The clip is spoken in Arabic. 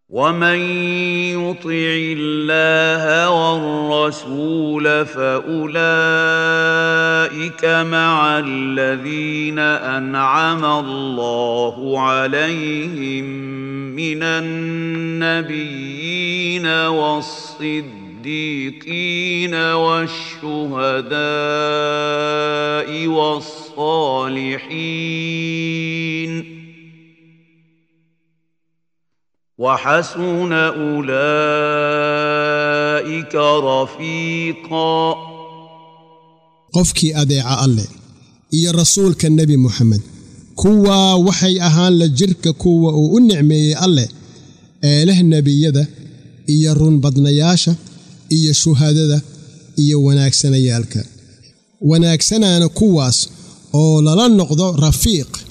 ومن يطع الله والرسول فأولئك مع الذين أنعم الله عليهم من النبيين والصديقين والشهداء والصالحين وحسن أولئك رفيقا. qofkii adeeca alle iyo rasuulka nabi Muhammad kuwa waxay ahaan la jirka kuwa uu u nicmeeyay alle ee leh nabiyada iyo run badnayaasha iyo shuhadada iyo wanaagsanayaalka wanaagsanaana kuwaas oo lala noqdo rafiiq